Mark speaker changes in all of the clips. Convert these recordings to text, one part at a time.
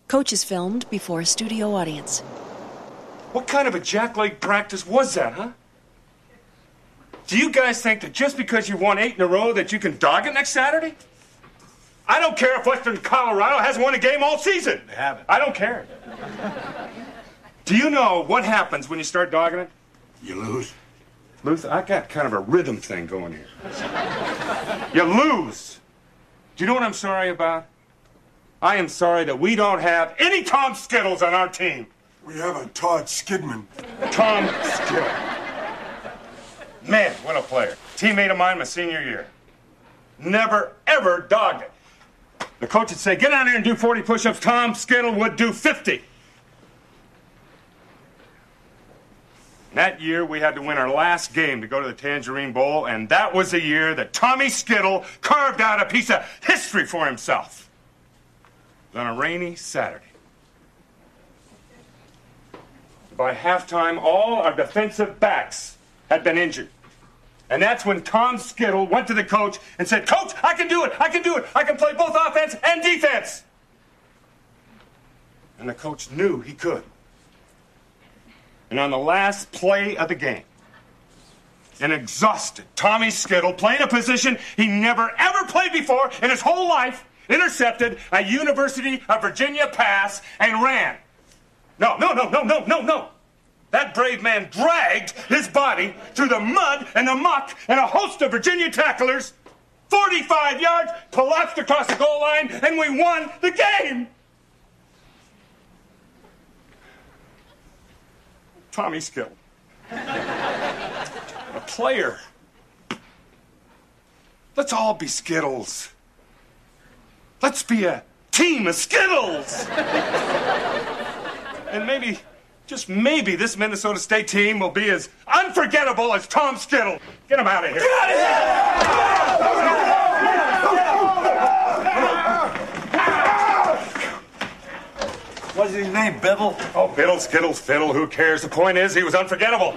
Speaker 1: Coach is filmed before a studio audience.
Speaker 2: What kind of a jackleg practice was that, huh? Do you guys think that just because you won 8 in a row that you can dog it next Saturday? I don't care if Western Colorado hasn't won a game all season.
Speaker 3: They haven't.
Speaker 2: I don't care. Do you know what happens when you start dogging it?
Speaker 3: You lose.
Speaker 2: Lose? I got kind of a rhythm thing going here. You lose. Do you know what I'm sorry about? I am sorry that we don't have any Tom Skittles on our team.
Speaker 4: We have a Todd Skidman.
Speaker 2: Tom Skittle. Man, what a player. Teammate of mine my senior year. Never, ever dogged it. The coach would say, get out there and do 40 push-ups. Tom Skittle would do 50. That year, we had to win our last game to go to the Tangerine Bowl, and that was the year that Tommy Skittle carved out a piece of history for himself. It was on a rainy Saturday. By halftime, all our defensive backs had been injured. And that's when Tom Skittle went to the coach and said, Coach, I can do it, I can do it. I can play both offense and defense. And the coach knew he could. And on the last play of the game, an exhausted Tommy Skittle, playing a position he never ever played before in his whole life, intercepted a University of Virginia pass and ran. No. That brave man dragged his body through the mud and the muck and a host of Virginia tacklers, 45 yards, collapsed across the goal line, and we won the game. Tommy Skittle. A player. Let's all be Skittles. Let's be a team of Skittles. And maybe, just maybe, this Minnesota State team will be as unforgettable as Tom Skittle. Get him out of here. Get out of here!
Speaker 3: What's his name, Biddle?
Speaker 2: Oh, Biddle, Skittles, Fiddle, who cares? The point is, he was unforgettable.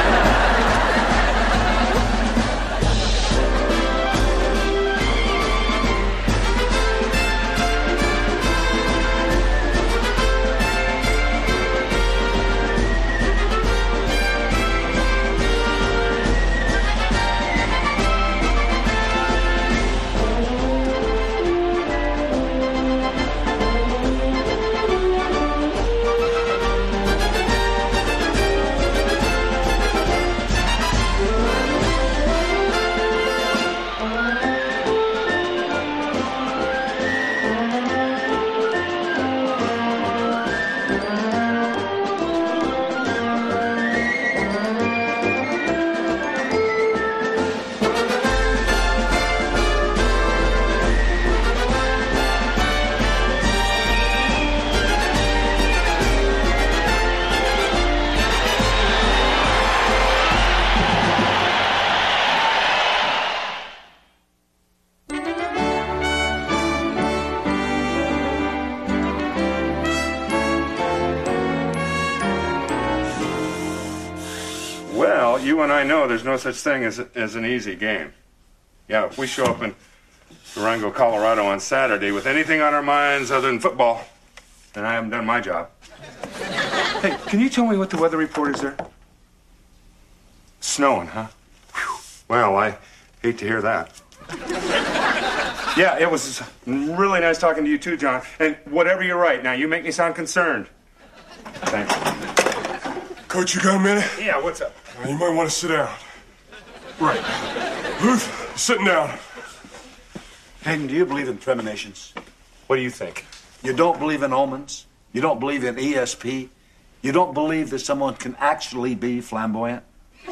Speaker 2: You and I know there's no such thing as an easy game. Yeah, if we show up in Durango, Colorado on Saturday with anything on our minds other than football, then I haven't done my job. Hey, can you tell me what the weather report is there? Snowing, huh? Whew. Well, I hate to hear that. Yeah, it was really nice talking to you too, John. And whatever you write, now you make me sound concerned. Thanks.
Speaker 4: Coach, you got a minute?
Speaker 2: Yeah, what's up?
Speaker 4: You might want to sit down. Right. Ruth, sitting down.
Speaker 3: Hayden, do you believe in premonitions?
Speaker 2: What do you think?
Speaker 3: You don't believe in omens? You don't believe in ESP? You don't believe that someone can actually be flamboyant?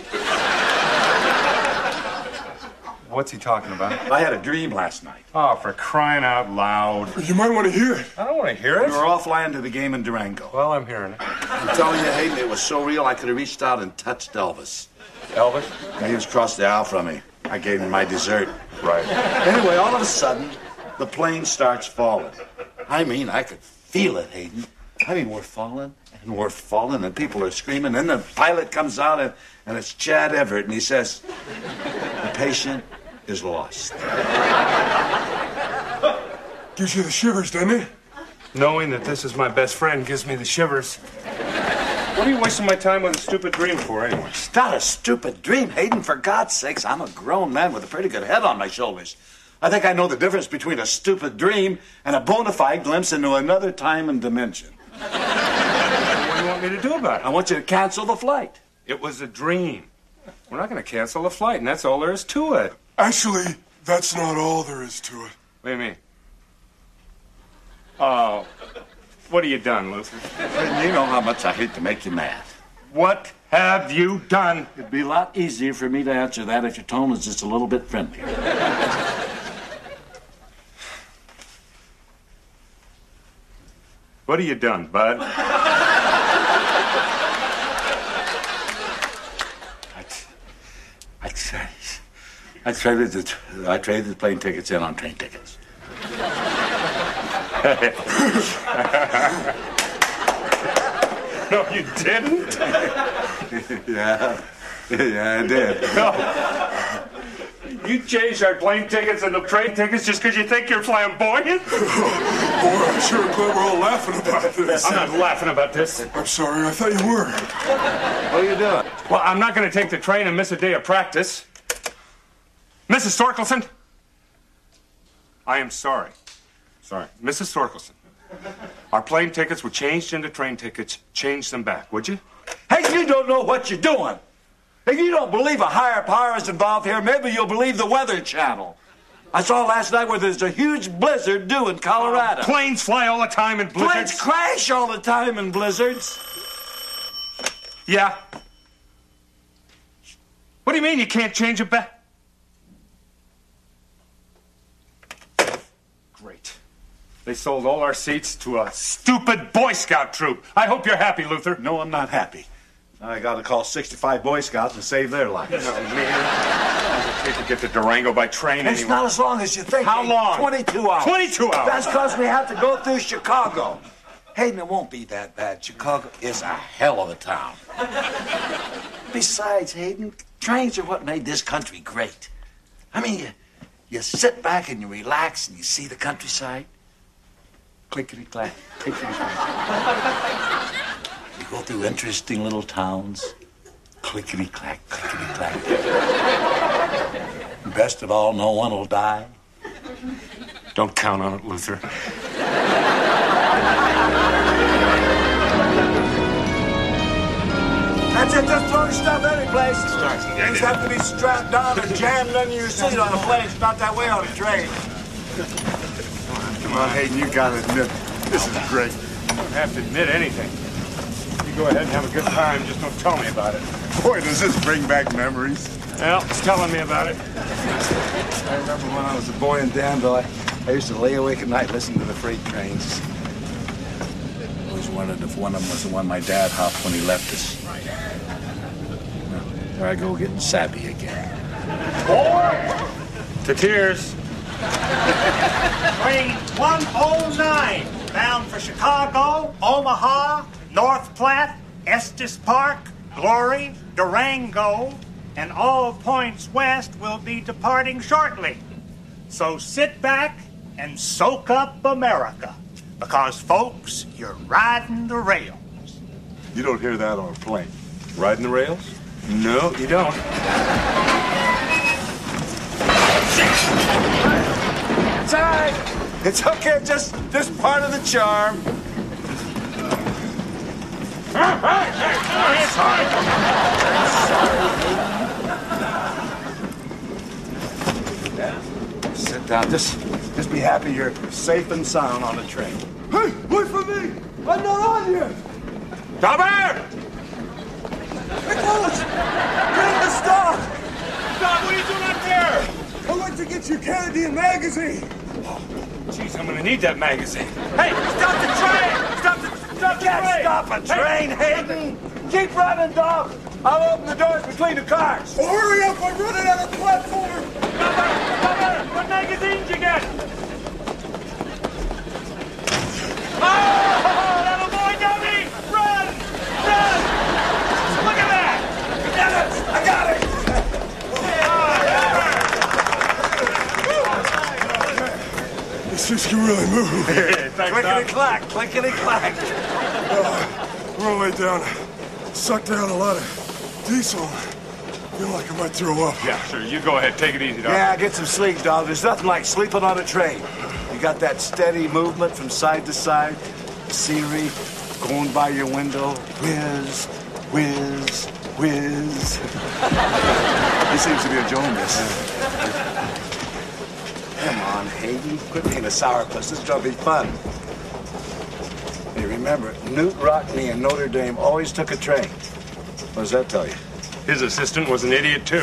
Speaker 2: What's he talking about?
Speaker 3: I had a dream last night.
Speaker 2: Oh, for crying out loud.
Speaker 4: You might want to hear it.
Speaker 2: I don't want to hear it.
Speaker 3: We were offline to the game in Durango.
Speaker 2: Well, I'm hearing it.
Speaker 3: I'm telling you, Hayden, it was so real I could have reached out and touched Elvis.
Speaker 2: Elvis?
Speaker 3: He was across the aisle from me. I gave him my dessert.
Speaker 2: Right.
Speaker 3: Anyway, all of a sudden, the plane starts falling. I mean, I could feel it, Hayden. I mean, we're falling, and people are screaming. Then the pilot comes out, and it's Chad Everett, and he says, the patient is lost.
Speaker 4: Gives you the shivers, doesn't it?
Speaker 2: Knowing that this is my best friend gives me the shivers. What are you wasting my time with a stupid dream for, anyway?
Speaker 3: It's not a stupid dream, Hayden. For God's sakes, I'm a grown man with a pretty good head on my shoulders. I think I know the difference between a stupid dream and a bona fide glimpse into another time and dimension.
Speaker 2: What do you want me to do about it?
Speaker 3: I want you to cancel the flight.
Speaker 2: It was a dream. We're not going to cancel the flight, and that's all there is to it.
Speaker 4: Actually, that's not all there is to it.
Speaker 2: What do you mean? Oh, what have you done, Luther?
Speaker 3: Hayden, you know how much I hate to make you mad.
Speaker 2: What have you done?
Speaker 3: It'd be a lot easier for me to answer that if your tone was just a little bit friendlier.
Speaker 2: What have you done, bud?
Speaker 3: I traded the plane tickets in on train tickets.
Speaker 2: No, you didn't?
Speaker 3: Yeah, I did.
Speaker 2: No. You changed our plane tickets into train tickets just because you think you're flamboyant?
Speaker 4: Boy, I'm sure glad we're all laughing about this.
Speaker 2: I'm not laughing about this.
Speaker 4: I'm sorry, I thought you were.
Speaker 3: What are you doing?
Speaker 2: Well, I'm not going to take the train and miss a day of practice. Mrs. Thorkelson? I am sorry. Sorry. Mrs. Thorkelson, our plane tickets were changed into train tickets. Change them back, would you?
Speaker 3: Hey, you don't know what you're doing. If you don't believe a higher power is involved here, maybe you'll believe the Weather Channel. I saw last night where there's a huge blizzard due in Colorado.
Speaker 2: Planes fly all the time in blizzards.
Speaker 3: Planes crash all the time in blizzards.
Speaker 2: Yeah. What do you mean you can't change it back? Great. They sold all our seats to a stupid Boy Scout troop. I hope you're happy, Luther.
Speaker 3: No, I'm not happy. I got to call 65 Boy Scouts and save their lives.
Speaker 2: No, man. Take to get to Durango by train
Speaker 3: It's
Speaker 2: anyway.
Speaker 3: not as long as you think.
Speaker 2: How long?
Speaker 3: 22 hours.
Speaker 2: 22 hours?
Speaker 3: That's because we have to go through Chicago. Hayden, it won't be that bad. Chicago is a hell of a town. Besides, Hayden, trains are what made this country great. I mean, you sit back and you relax and you see the countryside. Clickety-clack, clickety-clack. You go through interesting little towns. Clickety-clack, clickety-clack. Best of all, no one will die.
Speaker 2: Don't count on it, Luther.
Speaker 3: That's it, just throw your stuff any place. Things have to be strapped down and jammed under your seat on a plane. It's not that way on a train.
Speaker 4: Come on, Hayden, you gotta admit, this is great.
Speaker 2: You don't have to admit anything. You go ahead and have a good time, just don't tell me about it.
Speaker 4: Boy, does this bring back memories.
Speaker 2: Well, it's telling me about it.
Speaker 3: I remember when I was a boy in Danville, I used to lay awake at night listening to the freight trains. I always wondered if one of them was the one my dad hopped when he left us. Well, there I go getting sappy again.
Speaker 2: To tears.
Speaker 5: Train 109, bound for Chicago, Omaha, North Platte, Estes Park, Glory, Durango, and all points west will be departing shortly. So sit back and soak up America, because, folks, you're riding the rails.
Speaker 4: You don't hear that on a plane.
Speaker 2: Riding the rails? No, you don't.
Speaker 3: It's all right. It's okay, just part of the charm. Sit down. Just be happy you're safe and sound on the train.
Speaker 4: Hey, wait for me! I'm not on yet!
Speaker 2: Robert!
Speaker 4: Nicholas! Get him to stop!
Speaker 2: Stop! What are you doing up there?
Speaker 4: I went to get you Canadian magazine!
Speaker 2: Jeez, I'm gonna need that magazine. Hey, stop the train! Stop the
Speaker 3: Can't
Speaker 2: train!
Speaker 3: stop a train, Hayden! Keep running, dog! I'll open the doors between the cars!
Speaker 4: Oh, hurry up! I'm running out of platform!
Speaker 2: Robert, what magazines you get? Oh, that'll boy dummy! Run! Run! Look at that!
Speaker 3: Dennis, I got it!
Speaker 4: things can really move.
Speaker 3: Clickety-clack, clickety-clack.
Speaker 4: I'm gonna lay down, suck down a lot of diesel. Feel like I might throw up.
Speaker 2: Yeah, sure. You go ahead. Take it easy, dog.
Speaker 3: Yeah, get some sleep, dog. There's nothing like sleeping on a train. You got that steady movement from side to side, the scenery going by your window. Whiz, whiz, whiz. He seems to be enjoying this. Come on, Hayden. Quit being a sourpuss. This is gonna be fun. Hey, remember, Newt Rockney and Notre Dame always took a train. What does that tell you?
Speaker 2: His assistant was an idiot, too.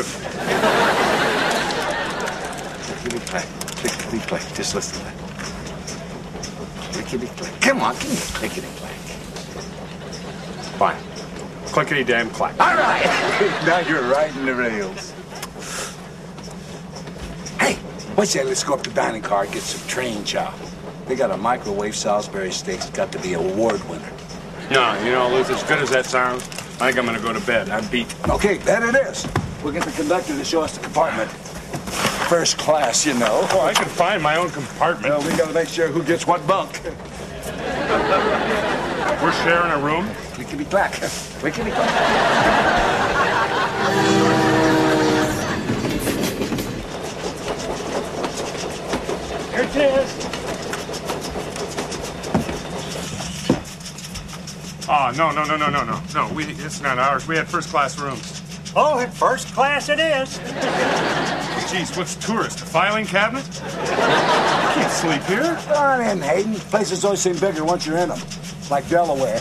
Speaker 3: Clickety-clack, clickety-clack. Just listen to that. Clickety-clack. Come on, give me a clickety-clack.
Speaker 2: Fine. Clickety-damn-clack.
Speaker 3: All right. Now you're riding the rails. Hey, what's that? Let's go up to the dining car and get some train chow. They got a microwave Salisbury steak. It's got to be an award winner.
Speaker 2: No, you know, Luke, as good as that sounds, I think I'm gonna go to bed. I'm beat.
Speaker 3: Okay, then it is. We'll get the conductor to show us the compartment. First class, you know.
Speaker 2: Oh, I can find my own compartment.
Speaker 3: Well, we gotta make sure who gets what bunk.
Speaker 2: We're sharing a room.
Speaker 3: Clickety-clack. Clickety-clack.
Speaker 5: Here it is.
Speaker 2: Oh, no. No, it's not ours. We had first-class rooms.
Speaker 5: Oh, in first class it is.
Speaker 2: Jeez, what's tourist? A filing cabinet? I can't sleep here.
Speaker 3: Come on in, Hayden. Places always seem bigger once you're in them. Like Delaware.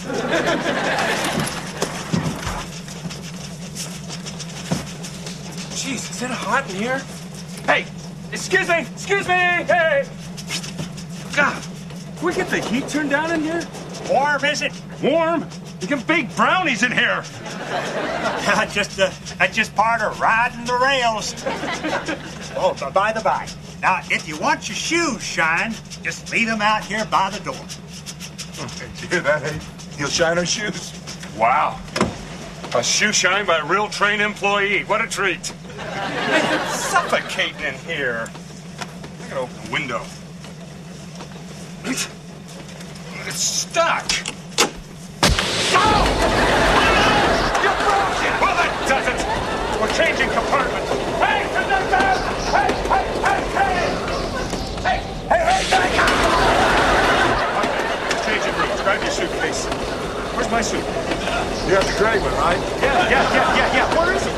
Speaker 2: Jeez, is it hot in here? Hey, excuse me, hey! God, can we get the heat turned down in here?
Speaker 5: Warm, is it?
Speaker 2: Warm? You can bake brownies in here.
Speaker 5: That's just part of riding the rails. Oh, but by the by, now, if you want your shoes shined, just leave them out here by the door.
Speaker 3: Did you hear that, Hayden? He'll shine our shoes.
Speaker 2: Wow. A shoe shine by a real train employee. What a treat. Hey, it's suffocating in here. I gotta open the window. It's stuck. Oh! You broke it! Well, that does it. We're changing compartments. Hey, conductor! Hey! Changing rooms. Grab your suitcase. Where's my suit?
Speaker 3: You have the gray one, right?
Speaker 2: Yeah. Where is it?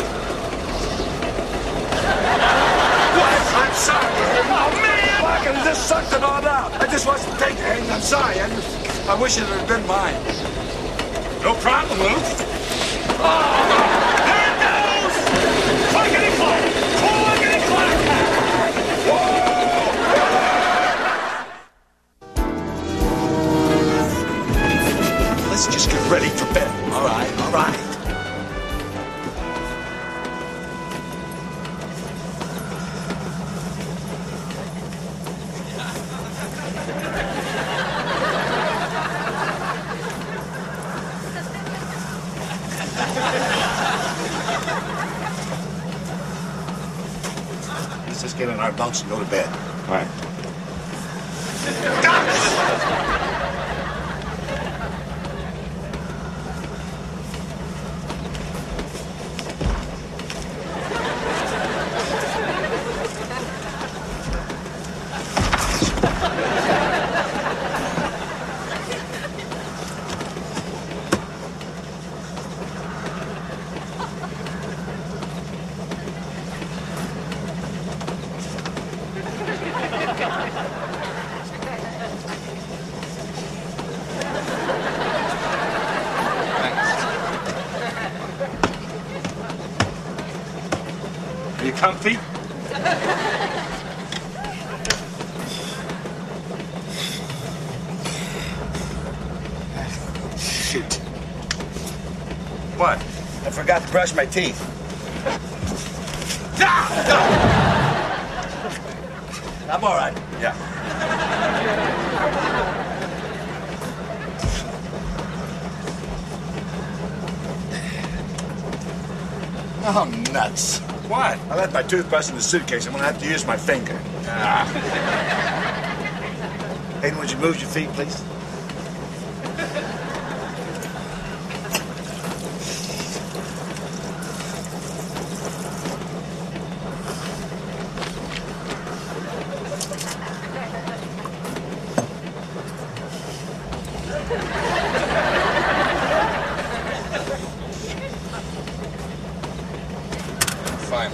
Speaker 2: What? I'm sorry. Oh, man!
Speaker 3: I could have just sucked it all out. I just wasn't thinking, Hayden. I'm sorry. I wish it had been mine.
Speaker 2: No problem, Luke. Oh, there it goes! Clickety-clack! Clickety-clack!
Speaker 3: Let's just get ready for bed. All right. Let's just get in our bunks and go to bed.
Speaker 2: All right. You comfy?
Speaker 3: Shoot.
Speaker 2: What?
Speaker 3: I forgot to brush my teeth. I'm all right.
Speaker 2: Yeah.
Speaker 3: Oh, nuts.
Speaker 2: What?
Speaker 3: I left my toothbrush in the suitcase. I'm gonna have to use my finger. Hayden, would you move your feet, please?
Speaker 2: Fine.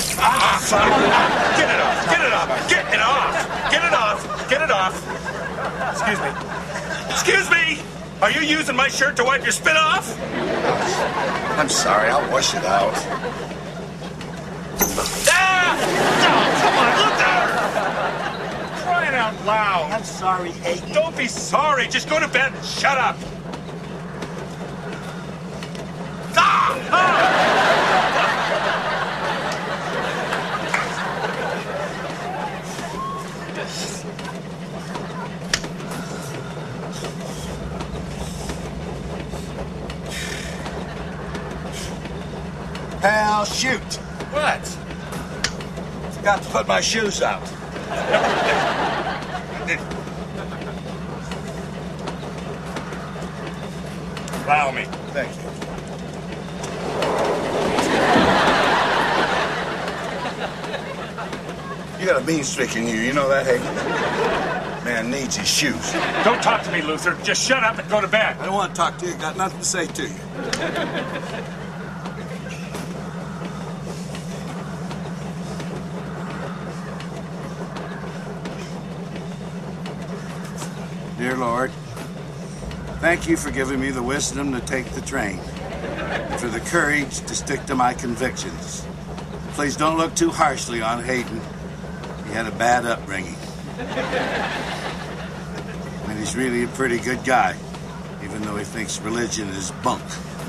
Speaker 2: Get it off! Get it off! Get it off! Get it off! Get it off! Excuse me. Excuse me! Are you using my shirt to wipe your spit off?
Speaker 3: I'm sorry, I'll wash it out.
Speaker 2: Ah! No, come on, look there! Crying out loud.
Speaker 5: I'm sorry, Hayden.
Speaker 2: Don't be sorry. Just go to bed and shut up. Ah! Ah!
Speaker 3: Pal, shoot.
Speaker 2: What?
Speaker 3: Forgot to put my shoes out.
Speaker 2: Allow me.
Speaker 3: Thank you. You got a mean streak in you. You know that, Hayden? Man needs his shoes.
Speaker 2: Don't talk to me, Luther. Just shut up and go to bed.
Speaker 6: I don't want to talk to you. Got nothing to say to you. Dear Lord, thank you for giving me the wisdom to take the train, and for the courage to stick to my convictions. Please don't look too harshly on Hayden. He had a bad upbringing. And he's really a pretty good guy, even though he thinks religion is bunk.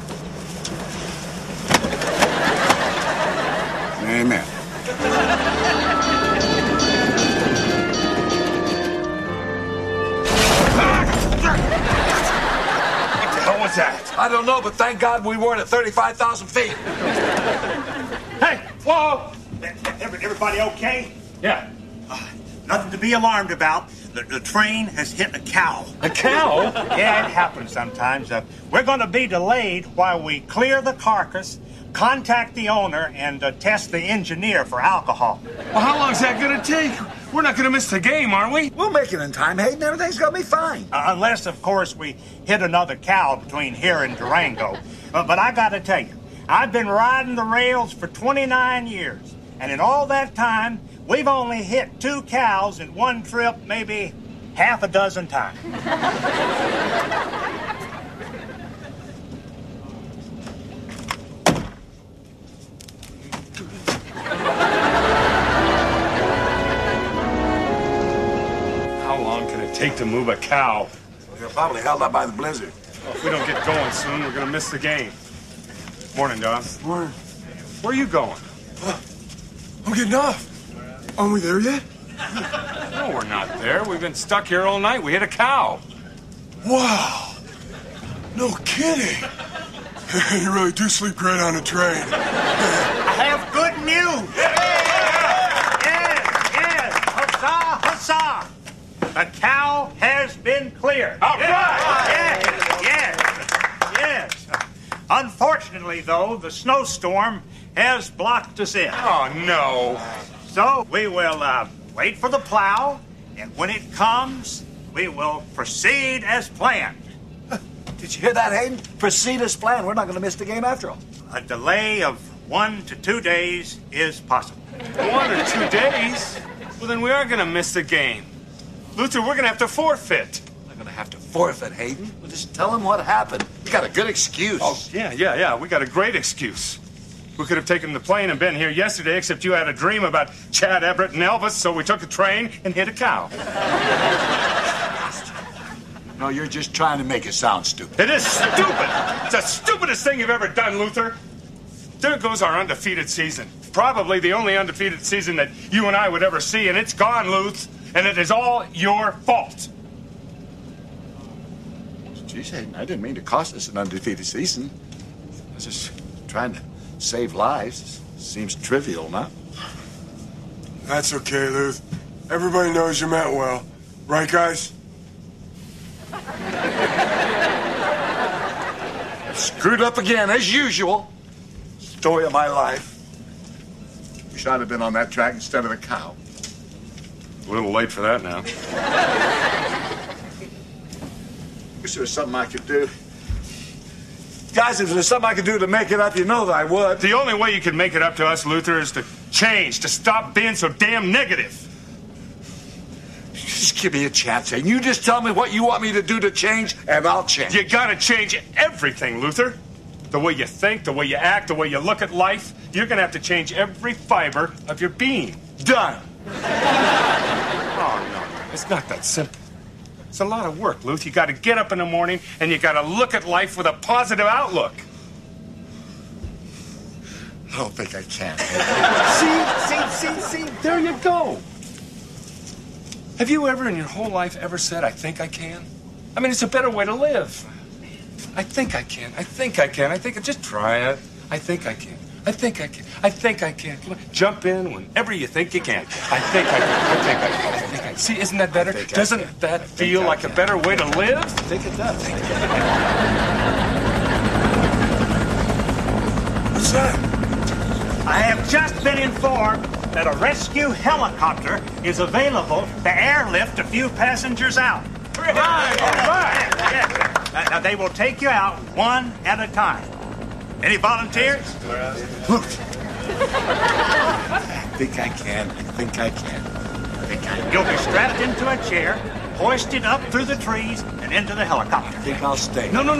Speaker 6: Amen.
Speaker 2: What the hell was that?
Speaker 3: I don't know, but thank God we weren't at 35,000 feet.
Speaker 2: Hey, whoa!
Speaker 5: Everybody okay?
Speaker 2: Yeah.
Speaker 5: Nothing to be alarmed about. The train has hit a cow.
Speaker 2: A cow?
Speaker 5: Yeah, it happens sometimes. We're going to be delayed while we clear the carcass, contact the owner, and test the engineer for alcohol.
Speaker 2: Well, how long's that gonna take? We're not gonna miss the game, are we?
Speaker 3: We'll make it in time, Hayden. Everything's gonna be fine.
Speaker 5: Unless, of course, we hit another cow between here and Durango. But I got to tell you, I've been riding the rails for 29 years. And in all that time, we've only hit 2 cows in one trip, maybe half a dozen times.
Speaker 2: How long can it take to move a cow?
Speaker 3: They're probably held up by the blizzard.
Speaker 2: Well, if we don't get going soon, we're gonna miss the game. Morning, Don.
Speaker 4: Morning.
Speaker 2: Where are you going?
Speaker 4: I'm getting off. Aren't we there yet?
Speaker 2: No, we're not there. We've been stuck here all night. We hit a cow.
Speaker 4: Wow. No kidding. You really do sleep great on a train.
Speaker 5: I have good news. Yes. Huzzah. The cow has been cleared.
Speaker 2: All right.
Speaker 5: Yes. Unfortunately, though, the snowstorm has blocked us in.
Speaker 2: Oh, no.
Speaker 5: So we will wait for the plow, and when it comes, we will proceed as planned.
Speaker 3: Did you hear that, Hayden? Proceed as planned. We're not going to miss the game after all.
Speaker 5: A delay of 1 to 2 days is possible.
Speaker 2: 1 or 2 days? Well, then we are gonna miss the game. Luther, we're gonna have to forfeit.
Speaker 3: We're going to have to forfeit, Hayden. We'll just tell him what happened. You got a good excuse.
Speaker 2: Oh, yeah. We got a great excuse. We could have taken the plane and been here yesterday, except you had a dream about Chad Everett and Elvis, so we took a train and hit a cow.
Speaker 3: No, you're just trying to make it sound stupid.
Speaker 2: It is stupid. It's the stupidest thing you've ever done, Luther. There goes our undefeated season. Probably the only undefeated season that you and I would ever see, and it's gone, Luth, and it is all your fault.
Speaker 3: Geez, Hayden, I didn't mean to cost us an undefeated season. I was just trying to save lives. Seems trivial, not?
Speaker 4: That's okay, Luth. Everybody knows you meant well. Right, guys?
Speaker 3: Screwed up again, as usual. Story of my life. Wish I'd have been on that track instead of the cow.
Speaker 2: A little late for that now.
Speaker 3: Wish there was something I could do. Guys, if there's something I could do to make it up, you know that I would.
Speaker 2: The only way you can make it up to us, Luther, is to change, to stop being so damn negative.
Speaker 3: Just give me a chance, and you just tell me what you want me to do to change, and I'll change.
Speaker 2: You gotta change everything, Luther. The way you think, the way you act, the way you look at life. You're gonna have to change every fiber of your being.
Speaker 3: Done.
Speaker 2: Oh, no, it's not that simple. It's a lot of work, Luth. You gotta get up in the morning, and you gotta look at life with a positive outlook.
Speaker 3: I don't think I can.
Speaker 2: See, there you go. Have you ever in your whole life ever said, I think I can? I mean, it's a better way to live. I think I can. I think I can. I think just try it. I think I can. I think I can. I think I can. Come on, jump in whenever you think you can. I think I can. I think I can. I think I can. See, isn't that better? Doesn't that feel like a better way to live?
Speaker 3: I think it does.
Speaker 4: What's that?
Speaker 5: I have just been informed that a rescue helicopter is available to airlift a few passengers out.
Speaker 2: Right.
Speaker 5: Yes. Now, they will take you out one at a time. Any volunteers?
Speaker 3: Look. I think I can. I think I can. I think I can.
Speaker 5: You'll be strapped into a chair, hoisted up through the trees, and into the helicopter.
Speaker 3: I think I'll stay.
Speaker 2: No.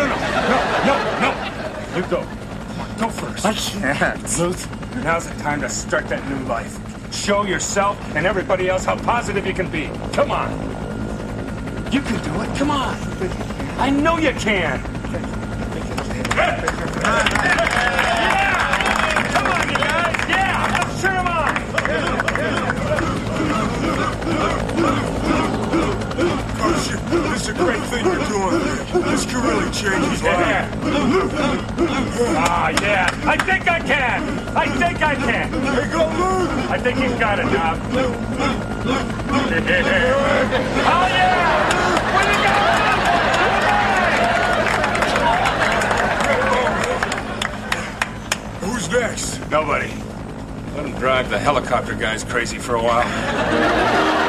Speaker 2: You go. Come on, go first.
Speaker 3: I can't.
Speaker 2: Luth, now's the time to start that new life. Show yourself and everybody else how positive you can be. Come on. You can do it. Come on. I know you can. Yeah! Come on, you guys. Yeah! Let's cheer 'em on.
Speaker 4: Coach, this is a great thing you're doing. This could really change his life.
Speaker 2: Yeah. I think I can. I think I can.
Speaker 4: Hey, go, Luke!
Speaker 2: I think he's got it now. Oh, yeah! What do you got?
Speaker 4: Who's next?
Speaker 2: Nobody. Let him drive the helicopter guys crazy for a while.